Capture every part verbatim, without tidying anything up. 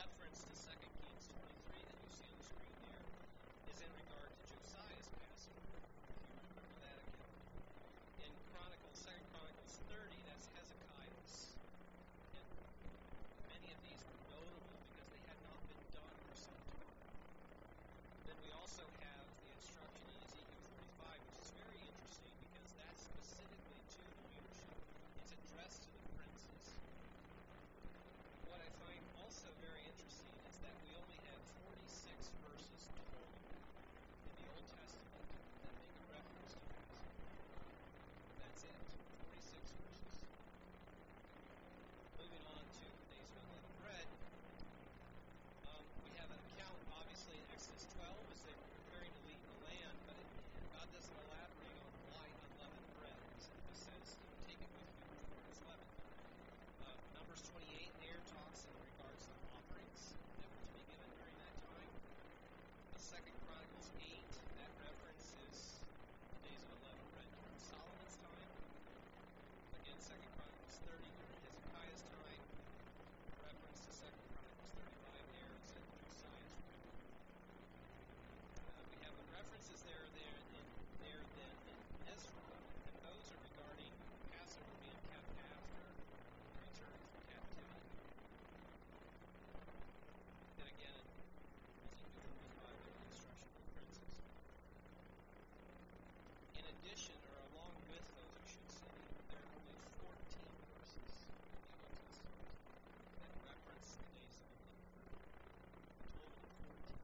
reference to Second Kings twenty-three that you see on the screen there is in regard to Josiah's passing. If you remember that account. In Chronicles, Second Chronicles thirty, that's Hezekiah's. And many of these were notable because they had not been done for some time. Then we also have the instruction in Ezekiel forty-five, which is very interesting because that's specifically to the leadership. It's addressed to the princes. What I find also very interesting is that we only have forty-six verses total in the Old Testament that make a reference to Passover. That's it, forty-six verses. Moving on to the days of unleavened bread, um, we have an account, obviously, in Exodus twelve as they were preparing to leave the land, but it, God doesn't elaborate on why unleavened bread. He simply says, take it with you before it's leavened. Uh, Numbers twenty-eight there talks in regards to offerings that were to be given during that time. Uh, Second Chronicles eight, that references the days of unleavened bread during Solomon's time. Again, Second Chronicles thirty during Hezekiah's time. Reference to Second Chronicles thirty-five there is in Josiah's reign. Uh, we have the references there, there, in, there then in Ezra, and those are regarding Passover being kept after return from captivity. And again, in Ezekiel forty-five, there are instruction of the princes. In addition, or along with those, I should say, there are only fourteen verses in the Old Testament that reference the days of unleavened bread. A total of fourteen.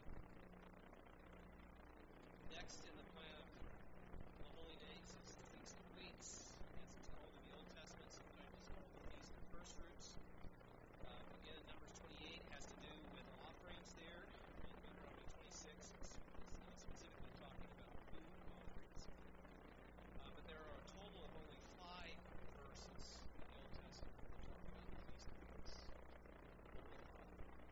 Next in the plan of the holy days is the Feast of Weeks, as it's called in the Old Testament. Sometimes it's called the Feast of First Fruits. Uh, again, Numbers twenty-eight has to do with offerings there. In Deuteronomy twenty-six, it's, it's not specifically talking about food offerings. Uh, but there are a total of only five verses in the Old Testament that talk about the Feast of Weeks. Only five.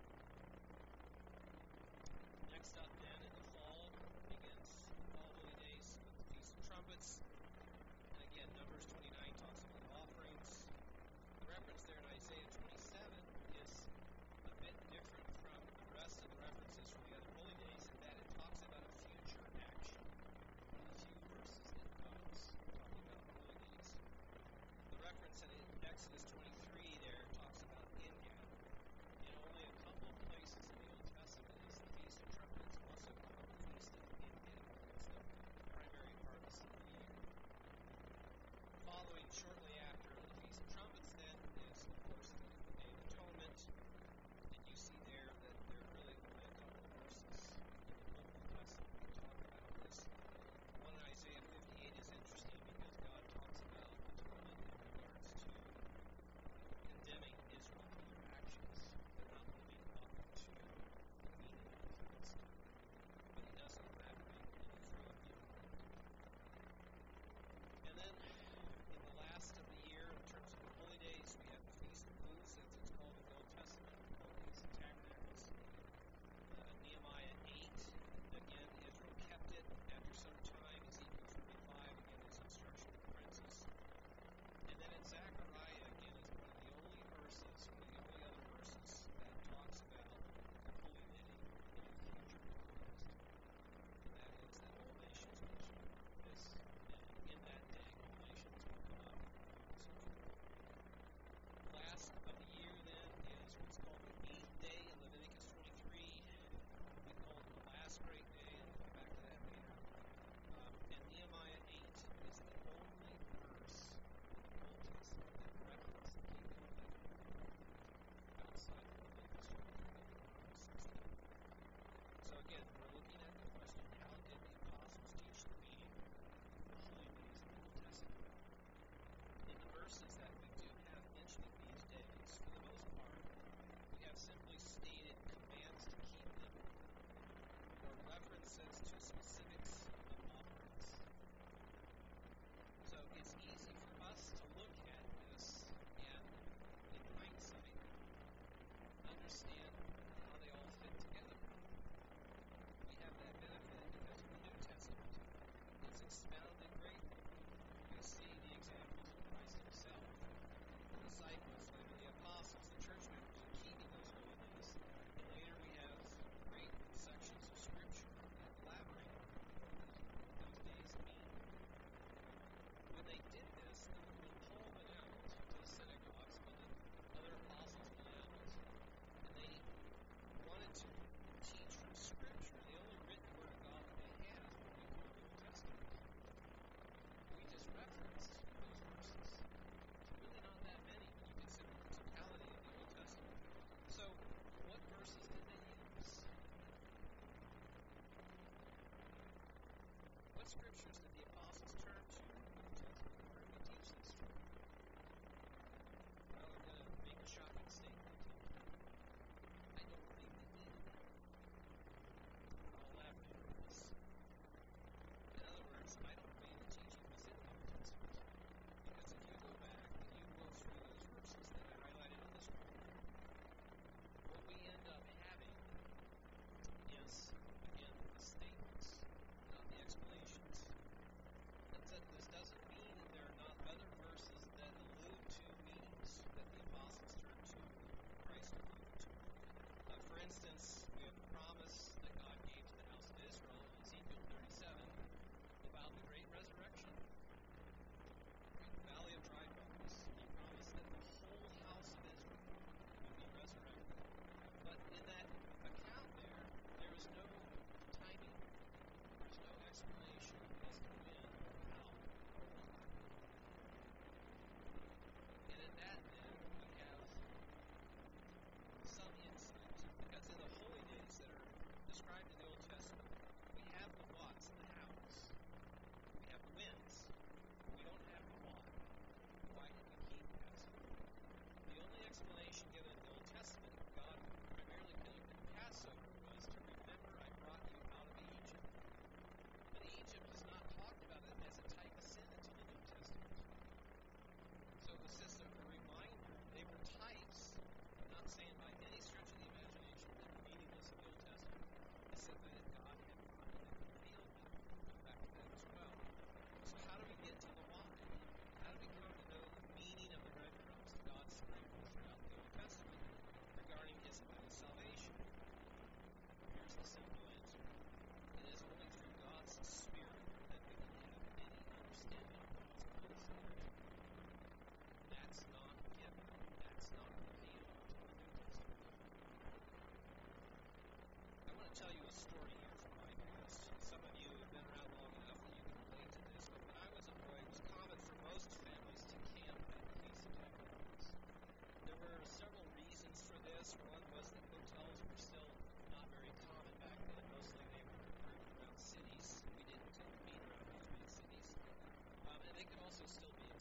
Next up then in the fall begins the Fall Holy Days with the Feast of Trumpets. And again, Numbers twenty-nine talks about offerings. The reference there in Isaiah twenty-seven is a bit different from the rest of the references from the other holy days in that it talks about a future action in the few verses that it comes, talking about the holy days. The reference in Exodus twenty-three there talks about ingathering. In only a couple of places in the Old Testament is the Feast of Trumpets also called the Feast of Ingathering. It's the primary harvest of the year. Following shortly after the Feast of Trumpets then is, of course, the Day of Atonement. And you see there that there are really only a couple of verses in the Old Testament that talk about this. One in Isaiah fifty-eight is interesting because God talks about atonement in regards to condemning Israel for their actions. They're not living up to the meaning of the feast. But he does elaborate in the through of Deuteronomy. And then, in the last of the year, in terms of the holy days, we have the Feast of Booths, as it's called in the Old Testament, called the Feast of Tabernacles. Uh, Nehemiah eight, again, Israel kept it after some time. Ezekiel forty-five, again, is instruction of the princes. And then in Zechariah, again, is one of the only verses, one of the only other verses that talks about the holy day in a future context. And that is that all nations will keep this day. In that day, all nations will come up, and so forth. Last of the year, then, is what's called the eighth day in Leviticus twenty-three. We call it the last great day, and we'll come back to that later. Um, and Nehemiah eight is the only verse in the Old Testament that references the keeping of that holy day outside of Leviticus twenty-three and Deuteronomy sixteen. So again, we're looking at the question, how did the apostles teach the meaning of the holy days in the Old Testament? In the verses that we do have mentioning these days, for the most part, we have simply stated commands to keep them, or references to specifics of offerings. So it's easy for us to look at this and, in hindsight, understand how they all fit together. We have that benefit because of the New Testament. It's expounded greatly. We see the examples of Christ himself, the disciples, later the apostles, the church members, keeping those holy days.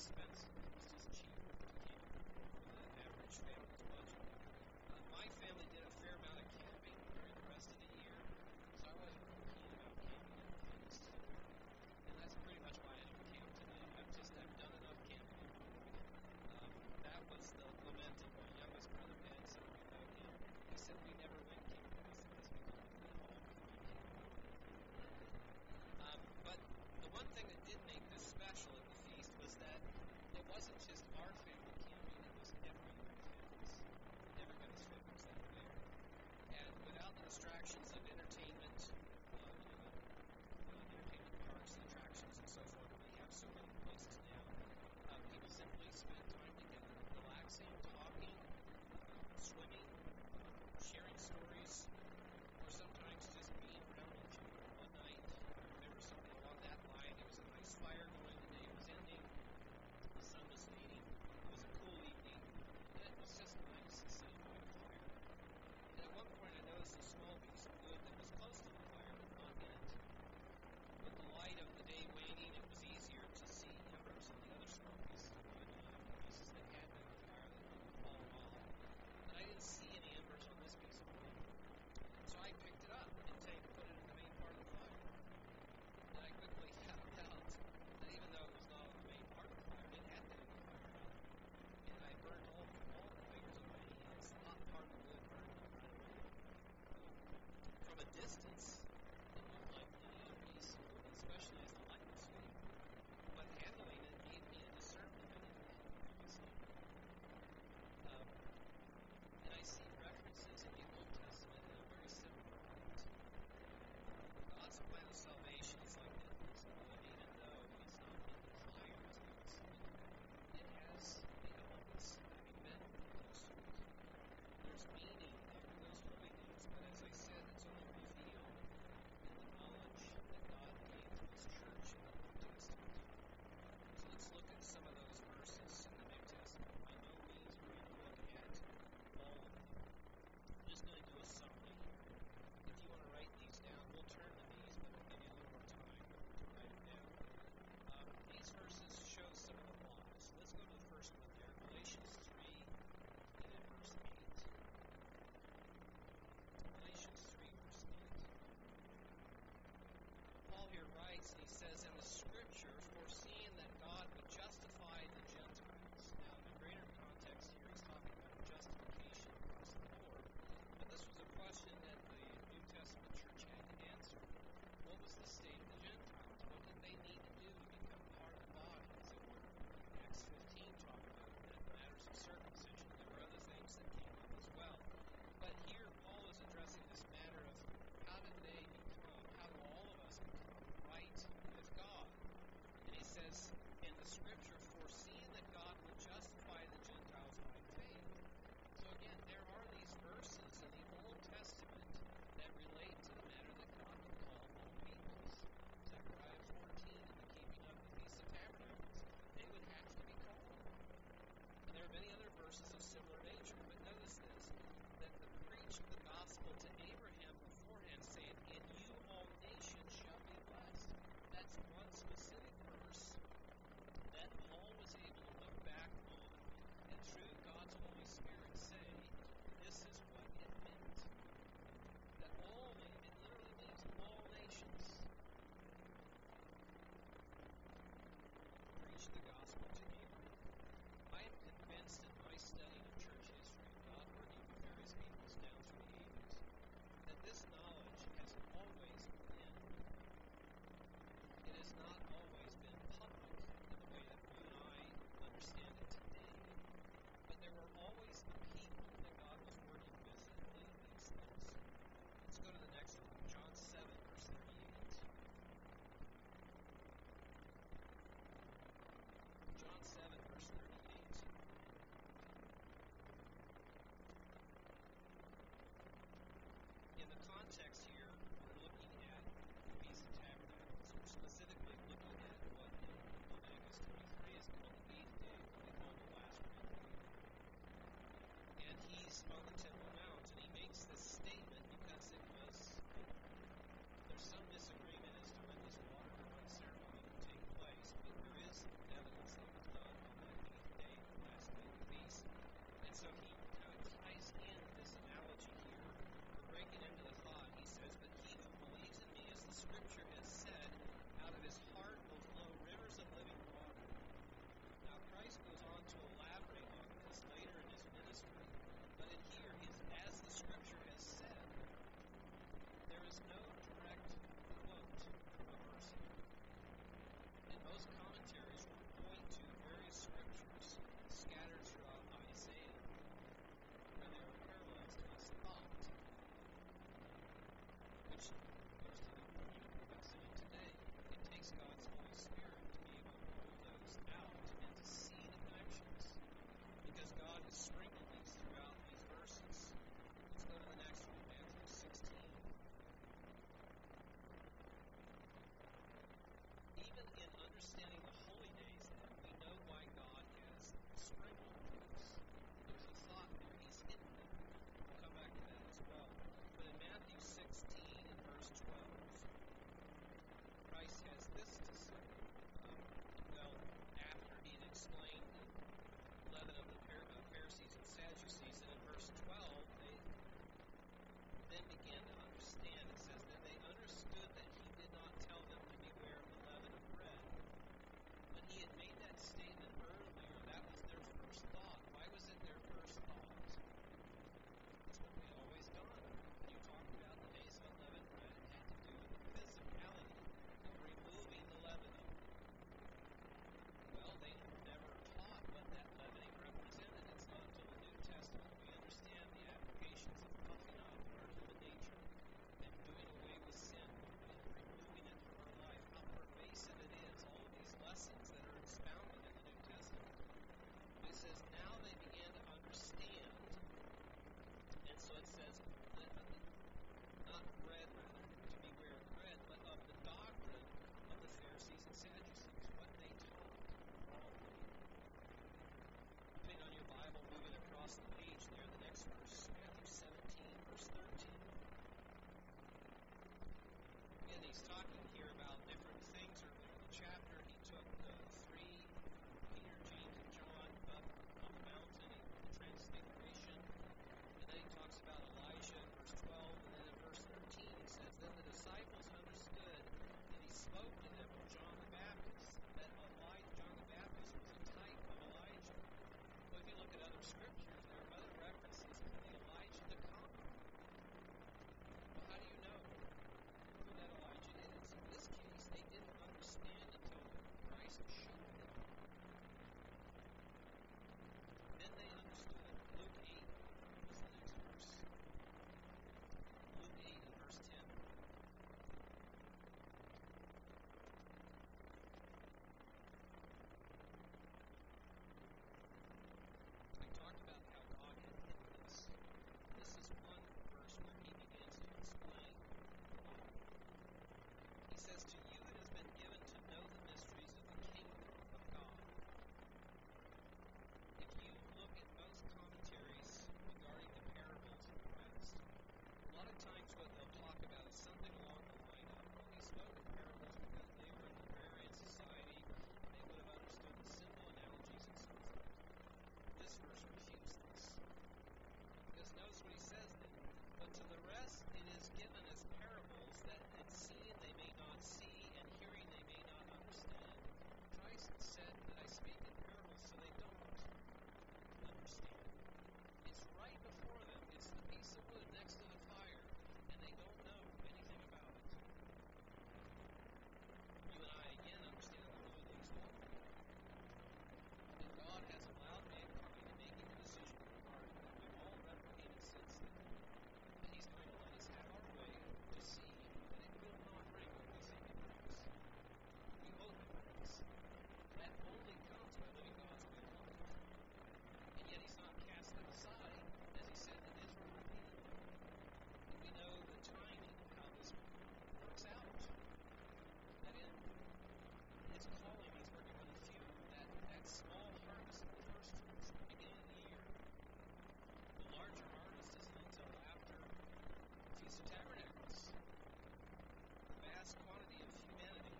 expensive. It was just cheaper to camp for the average family's budget. Uh, my family did a fair amount of camping during the rest of the year, so I wasn't real keen about camping at the feast. And that's pretty much why I don't camp today. I've just I've done enough camping in my life. Um, that was the lament of my youngest brother Ben. Some of you know him. He said we never went camping. I said that's because we went home and we camped. Um, but the one thing that did make this special at the feast was that it wasn't just our family camping, it was everybody's families. Everybody's families that were there. And without the distractions of entertainment, uh, you know, uh, entertainment parks and attractions and so forth, we have so many places now. Uh, people simply spend time together, relaxing, talking, uh, swimming, uh, sharing stories, or sometimes just being around each other. One night, I remember something along that line. There was a nice fire going, the day was ending, the sun was fading, it was a cool evening, and it was just nice sitting by the fire. And at one point I noticed a small piece of wood that was close to the fire, but not yet. With the light of the day waning, it was easier to see embers on the other small pieces of wood, uh, pieces that had been on fire that had fallen off. But I didn't see any embers on this piece of wood. So I picked it up and take, put it in the main part of the fire. And I quickly found out that even though it was not on the main part of the fire, it had been in the fire. And I burned all, all the fingers of my hands. The hot part of the wood burned me right away. From a distance, it looked like a piece of wood, especially as the light was fading. But handling it gave me a discernment I didn't have previously. Um, and I see references in the Old Testament in a very similar light. God's plan of salvation is like that piece of wood, even though it's not in the fire as we would see it. It has the elements of having been close to it. There's meaning there in those holy days, but as I said, it's only revealed in the knowledge that God gave to His church in the New Testament. So let's look at some of those verses in the New Testament. By no means are we going to look at all of them. I'm just going to do a summary. If you want to write these down, we'll turn to these, but I'll give you a little more time to write them down. Um, these verses show some of the whys. Let's go to the first one there, Galatians three and then verse eight. Galatians three, verse eight. Paul here writes, and he says, "And the Scripture, foreseeing that God would justify the Gentiles." Now, in the greater context here, he's talking about justification across the board. But this was a question that the New Testament church had to answer. What was the state of the Gentiles? What did they need to do to become part of the body, as it were? Acts fifteen talked about that, matters of circumcision. There were other things that came up as well. But here, Paul is addressing this matter of how did they become, how do all of us become right with God? And he says, "And the Scripture, foreseeing that God would justify the Gentiles by faith." So again, there are these verses in the Old Testament that relate to the matter that God would call all peoples. Zechariah fourteen, in the keeping of the Feast of Tabernacles, they would have to be called. And there are many other verses of similar nature, but notice this, that the preach of the gospel to Abraham beforehand, saying, "In you all nations shall be blessed." That's one specific verse that Paul was able to look back on and through God's Holy Spirit say, this is what it meant. That all nations, it literally means all nations, preach the gospel to Abraham. I am convinced in my study of church history, God working with various peoples down through the ages, that this knowledge has always been. It has not always been public in the way that you and I understand it today. But there were always the people that God was working with that believed these things. Let's go to the next one, John seven, verse thirty-eight. John seven, verse thirty-eight. In the context here, we're looking at the Feast of Tabernacles. We're specifically looking at what in Leviticus twenty-three is called the eighth day, what we call the last week. And he's on the Temple Mount, and he makes this statement because it was, there's some disagreement as to when this water drawing ceremony would take place, but there is evidence that it was done understanding the holy days, then, we know why God has sprinkled those. There's a thought there. He's hidden them. We'll come back to that as well. But in Matthew sixteen and verse twelve, Christ has this to say. Um, well, after he'd explained the leaven of the Pharisees and Sadducees, and in verse twelve, they then began to understand. It says, then they understood that he did not tell them to beware of the leaven of bread. When he had made that statement earlier, that was their first thought. Why was it their first thought? That's what we always done. You talk about the days of unleavened bread, it had to do with the physicality of removing the leavening. Well, they never taught what that leavening represented. It's not until the New Testament we understand the applications of puffing up our human nature and doing away with sin and removing it from our life, how pervasive it is, all of these lessons that are expounded in the New Testament. But it says, now they began to understand, and so it says, not bread, rather, to beware of bread, but of the doctrine of the Pharisees and Sadducees, what they taught wrongly. Depending on your Bible, moving across the page there, the next verse, Matthew seventeen, verse thirteen. Again, he's talking here about different things earlier in the chapter. He took the three, Peter, James, and John, up on the mountain, the Transfiguration, and then he talks about Elijah in verse twelve, and then in verse thirteen he says, then the disciples understood that he spoke to them of John the Baptist, that Elijah, John the Baptist was a type of Elijah. Well, if you look at other scriptures, there are other references to the Elijah to come. Well, how do you know who that Elijah is? In this case, they didn't understand until Christ showed them. Then they understood. Luke eight was the next verse. Luke eight and verse ten. I talked about how God had hidden this. This is one verse where he begins to explain why. He says, to you it has been given to know the mysteries of the kingdom of God. If you look at most commentaries regarding the parables of Christ, a lot of times what they'll talk about is something along the line of, well, he spoke in parables because they were in agrarian society, they would have understood the simple analogies and so forth. This verse refutes this. Because notice what he says then. But to the rest it is given as parables, that in seeing they may not see, and hearing they may not understand. Christ said that I speak in parables so they don't understand. It's right before them. It's the piece of wood next to the fire, and they don't know anything about it. You and I, again, understand the holy days, don't we? That God has allowed mankind to make a decision in our heart that we've all replicated since then. That he's going to let us have our way to see that it will not bring what we think it brings. We hope it brings. That only comes by living God's way of life. And yet he's not cast them aside, as he said that Israel repeatedly. And we know the timing of how this works out. That in his calling, he's working with a few. That, that small harvest of the first fruits at the beginning of the year. The larger harvest isn't until after the Feast of Tabernacles. The vast quantity of humanity.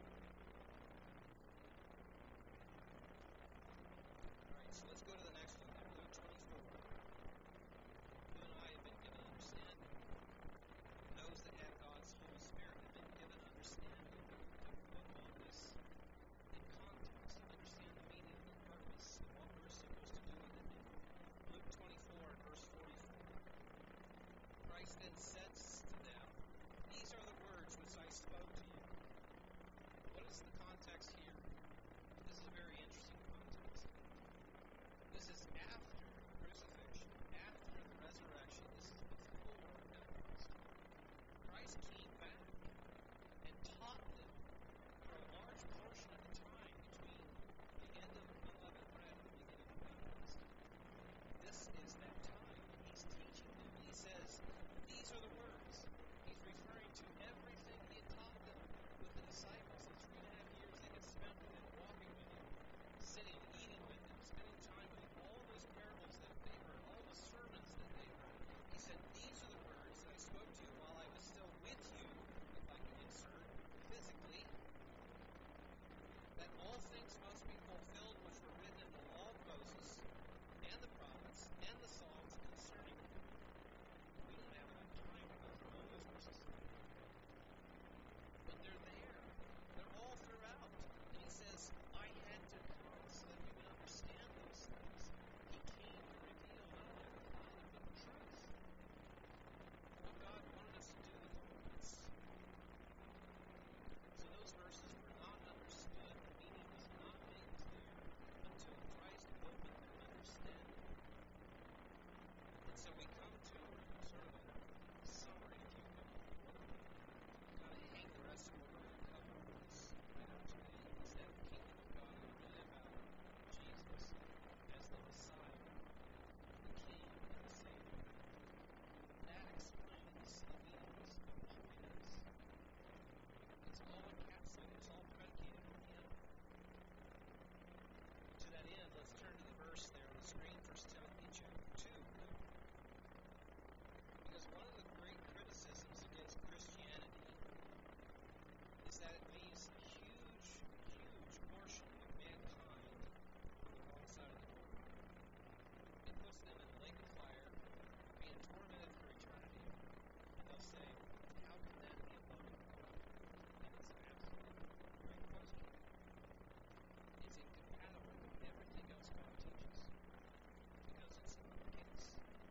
All right, so let's go to the next one there, Luke twenty-four. You and I have been given understanding. Those that have God's Holy Spirit have been given understanding to put all this in context, to understand the meaning, the purpose, and what we're supposed to do with it. In Luke twenty-four, verse forty-four, Christ then says to them, these are the words which I spoke to you. What is the context here? This is a very interesting context. This is after the crucifixion, after the resurrection. This is before Pentecost. Christ came back and taught them for a large portion of the time between the end of unleavened bread and the beginning of Pentecost. This is that time. He's teaching them. He says, these are the words. He's referring to everything he had taught them with the disciples, the three and a half years they had spent with all things must be fulfilled which were written in the law of Moses and the prophets and the Psalms concerning him. We don't have enough time to go through all those verses. But they're there. They're all throughout. And he says, I had to come so that we would understand those things. He came to reveal not only the Father, but the truth. What God wanted us to do with all of this. So those verses were not understood. The meaning was not made clear until Christ opened their understanding. And so we come to sort of a summary, if you will. Kind of hang the rest of what we're going to cover on this right up today. Is that the kingdom of God is really about Jesus as the Messiah, the King, and the Savior. That explains the meanings of holiness. It's all encapsulated, it's all predicated on Him. To that end, let's turn to the verse there on the screen, First Timothy chapter two. Because one of the great criticisms against Christianity is that it leaves a huge, huge portion of mankind on the wrong side of the door. It puts them in the lake of fire, being tormented for eternity. And they'll say, how can that be a love of God? And it's an absolute great question. It's incompatible with everything else God teaches. Because it's not the case.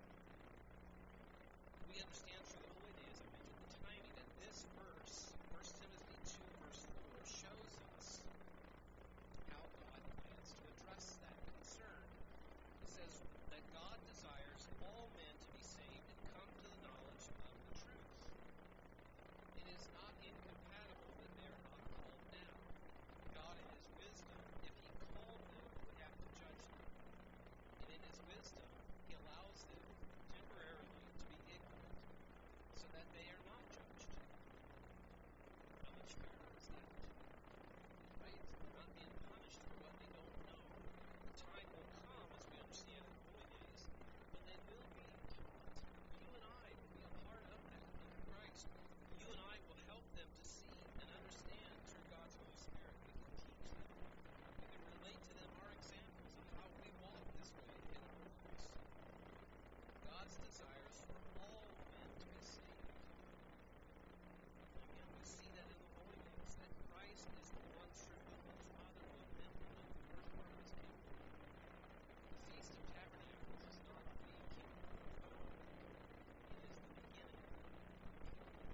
We understand through the Holy Day, as I mentioned, the timing that this verse, First Timothy two, verse four, shows us how God plans to address that concern. It says that God desires all men to be saved and come to the knowledge of the truth. It is not incompatible that they are not called now. God, in His wisdom, if He called them, would have to judge them. And in His wisdom, He allows them temporarily to be ignorant so that they are not judged. How much fairer is that? Right? They're not being punished for what they don't know. The time will come, as we understand in the Holy Days, when they will be taught. You and I will be a part of that in Christ. You and I will help them to see and understand through God's Holy Spirit. We can teach them. We can relate to them our examples of how we walk this way in our lives. God's desire is for all men to be saved. Again, we see that in the Holy Days, that Christ is the one through whom the Father will implement the first part of His kingdom. The Feast of Tabernacles is not the kingdom of God. It is the beginning of the kingdom.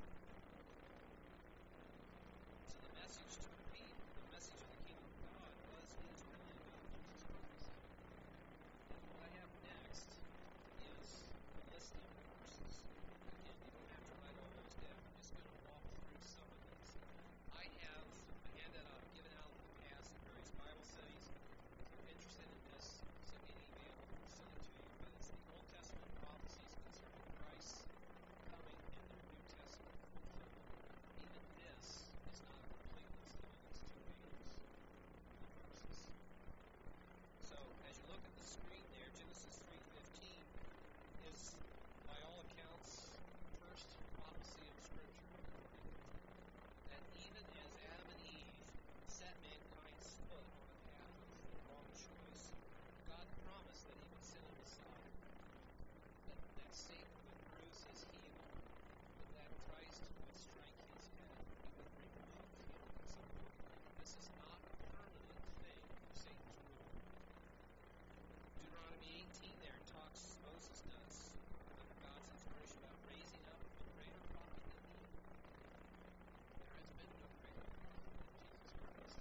So the message to the people, the message of the kingdom of God was, is really about Jesus Christ. And what I have next is a list of verses. Again, you don't have to write all those down. I'm just going to walk through some of these. I have a handout I've given out in the past in various Bible studies. If you're interested in this, send me an email. I'll send it to you. But it's the Old Testament prophecies concerning Christ's coming and their New Testament fulfillment. Even this is not a complete list of it. It's two pages of verses. So, as you look at the screen there, Genesis three fifteen is, by all accounts, the first prophecy of Scripture recorded. That even as Adam and Eve set mankind's foot on the path of the wrong choice, God promised that He would send a Messiah. That, that Satan would bruise His heel, but that Christ would strike His head. He would remove Him at some point. This is not a permanent thing, Satan's rule. Deuteronomy eighteen there talks, Moses does, under God's inspiration, about raising up a greater prophet than He. There has been no greater prophet than Jesus Christ.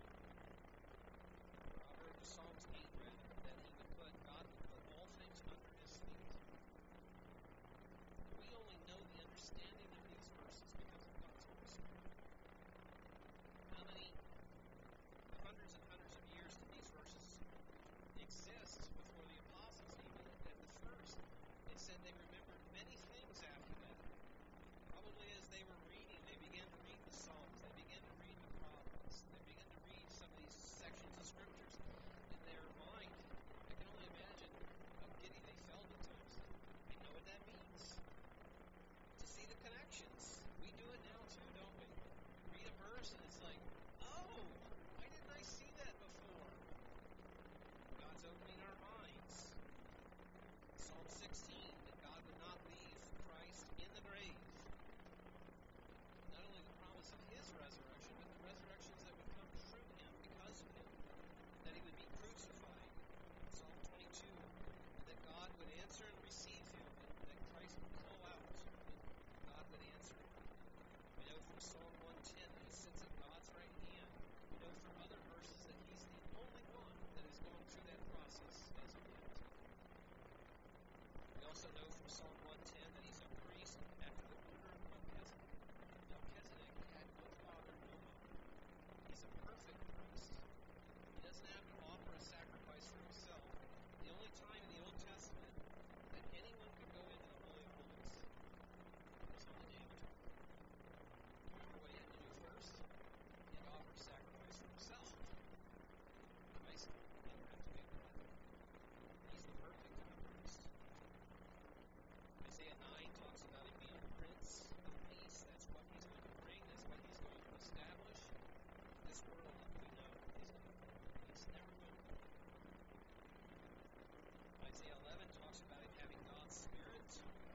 Proverbs, Psalms eight, rather, that He would put, God would put all things under His feet. as, as a gift. We also know from Psalm one ten that he's a priest after the order of Melchizedek. Melchizedek had no father, no mother. He's a perfect priest. He doesn't have to offer a sacrifice for himself. The only time in the Old Testament that anyone could go into the Holy of Holies was on the Day of Atonement. Remember what he had to do first? He had to offer a sacrifice for himself. Christ never had to do that. He's the perfect high priest. Isaiah nine talks about him being a prince of peace. That's what he's going to bring. That's what he's going to establish. This world, we know, is going to fall. It's never going to fall. Isaiah eleven talks about him having God's Spirit.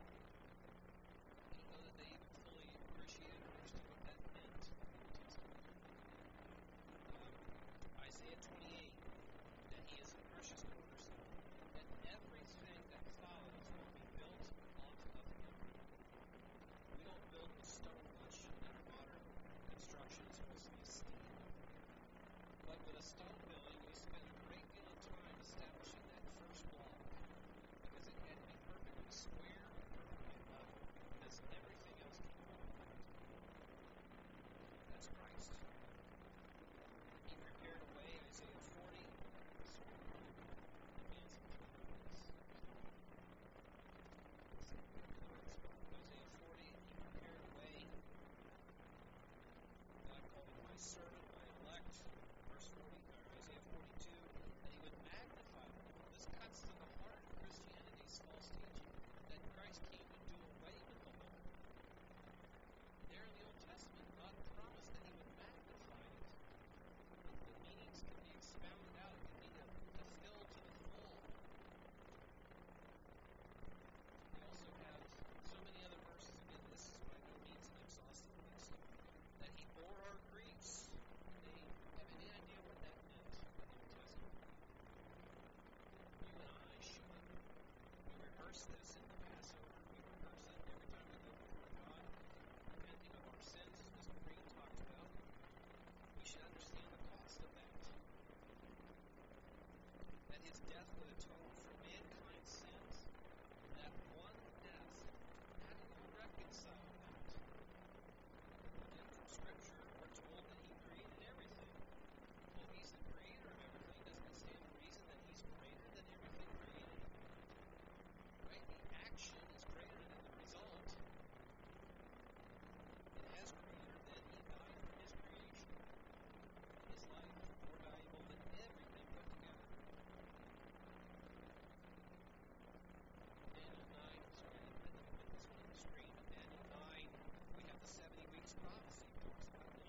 I don't know that they fully appreciated or understood what that meant in the Old Testament. Um, Isaiah twenty-eight, that he is the precious cornerstone, that everything that follows will be built off of him. We don't build with stone much in our modern construction. It's mostly steel. But with a stone building, we spend a great deal of time establishing that first block because it had to be perfectly square and perfectly level because everything else came off of it. That's Christ. He prepared a way, Isaiah forty, so we can advance into the purpose. Isaiah forty, he prepared a way. God called him my servant, my elect. Verse forty, or Isaiah forty-two, that he would magnify the Lord. This cuts to the heart of Christianity's false teaching that Christ came to do away with the law. There in the Old Testament, God promised that he would magnify it. The meanings can be expounded out, can be to, to fill to the full. We also have so many other verses. Again, this is by no means an exhaustive list. That he bore our griefs. They have any idea what that meant in the Old Testament? You and I should. We rehearse this in the Passover. We rehearse it every time we go before God, repenting of our sins, as Mister Green talked about. We should understand the cost of that. That his death would atone for mankind's sins. That one death, how do you reconcile that? Again, from Scripture, we're told that he created everything. Well, if he's the creator of everything, doesn't it stand to reason that he's greater than everything created? Right? The action is greater than the result. And as creator, then he died for his creation. His life more valuable than everything put together. Daniel nine, sorry, I didn't put this one on the screen, but Daniel nine, we have the seventy weeks prophecy. It talks about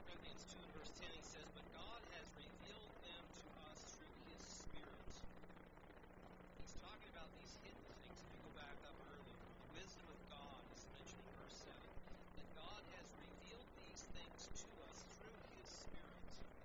Corinthians two and verse ten, he says, "But God has revealed them to us through His Spirit." He's talking about these hidden things. If you go back up earlier, the wisdom of God is mentioned in verse seven. That God has revealed these things to us through His Spirit.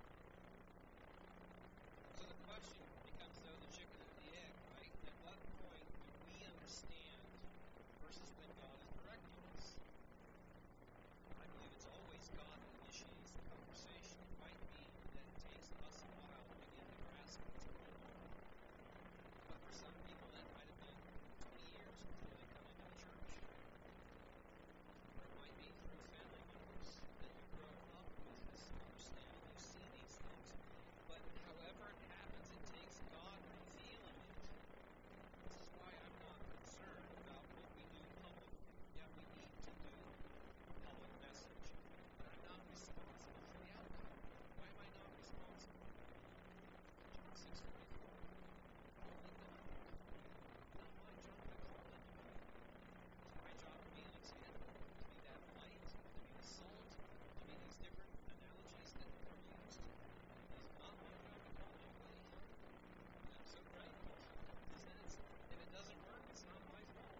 So the question becomes, though, the chicken and the egg, right? At what point do we understand versus when God is directing us? I believe it's always God that initiates the conversation. It might be that it takes us a while to begin to grasp what's going on. But for some people, that might have been twenty years before they come into the church. Or it might be through family members that you grow up with this understanding. You see these things. But however it happens, it takes God revealing it. This is why I'm not concerned about what we do publicly. Yeah, we need to do public message. But I'm not responsible for the outcome. Why am I not responsible? John six forty-four. Only God. Not my job to call anybody. It's my job to be an example, to be that light, to be the salt, to be these different analogies that are used. It's not my job to call anybody. And I'm so grateful. Because then it's, if it doesn't work, it's not my fault.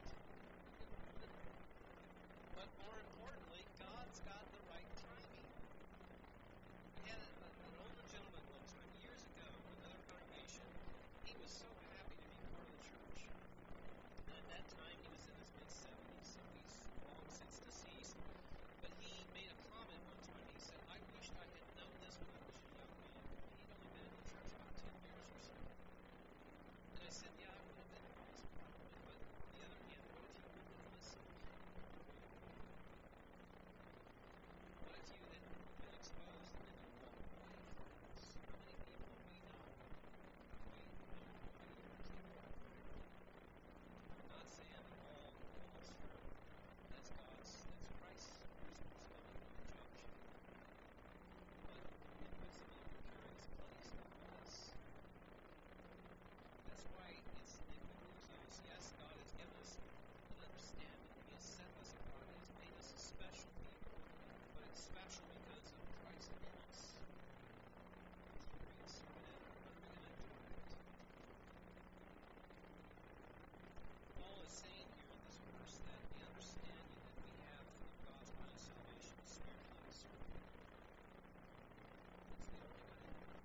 But more importantly, God's got the right timing. We had a, a, an older gentleman one time, years ago, in another congregation. He was so happy to be part of the church. And at that time, he was in his mid-seventies, so he's long since deceased. But he made a comment one time. He said, "I wished I had known this when I was a young man." He'd only been in the church about ten years or so. And I said, "Yeah, I would have been also probably." But on the other hand, what if you wouldn't have listened? What if you had been exposed and then you walked away from this? How many people we know we know over the years that walk away from it? I'm not saying that all falls through. That's God's, that's Christ's responsibility to judge. But it puts them in a precarious place nonetheless. That's why it's, it behooves us. Yes, God has given us an understanding. He has set us apart. He has made us a special people. But it's special because of Christ in us. So we're going to serve it. When are we going to do it? Paul is saying here in this verse that the understanding that we have of God's plan of salvation is spiritually discerned. It's the only way.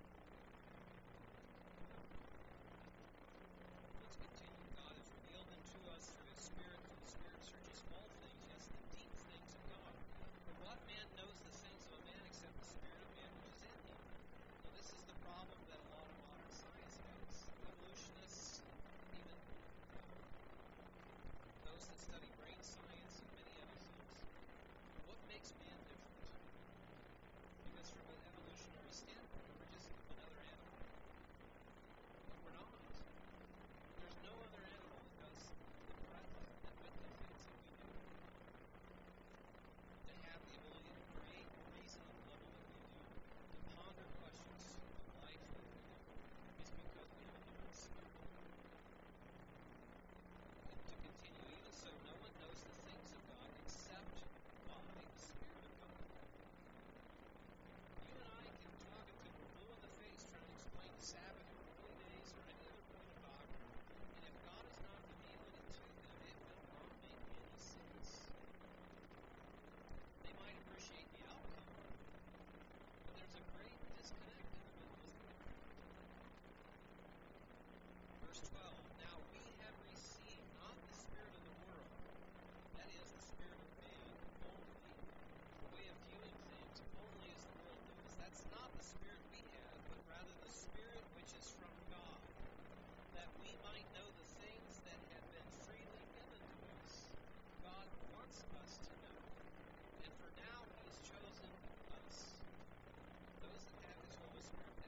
Let's continue. God has revealed them to us through His Spirit, for the Spirit searches all things, yes, the deep things of God. For what man knows the things of a man except the Spirit of man which is in him? Now, this is the problem that a lot of modern science has. Evolutionists, even uh, those that study brain science and many other things. What makes man different? Because from an evolutionary standpoint, we're just another animal. But we're not. There's no other animal that does the breadth and width of things that we do. They have the ability to create or reason on the level that we do, to ponder questions of life that we do. It's because we have a different spirit. And to continue, even so, no one knows the things of God except by the Spirit of God. You and I can talk until we're blue in the face trying to explain the Sabbath or holy days or any other point of doctrine, and if God is not revealing it to them, it will not make any sense. They might appreciate the outcome, but there's a great disconnect in the middle, isn't there? Verse twelve, "Now we have received not the spirit of the world, that is, the spirit of man, only, the way of viewing things, only as the world does. That's not the spirit we have, but rather the Spirit which is from God, that we might know the things that have been freely given to us." God wants us to know. And for now, He has chosen us, those that have His Holy Spirit,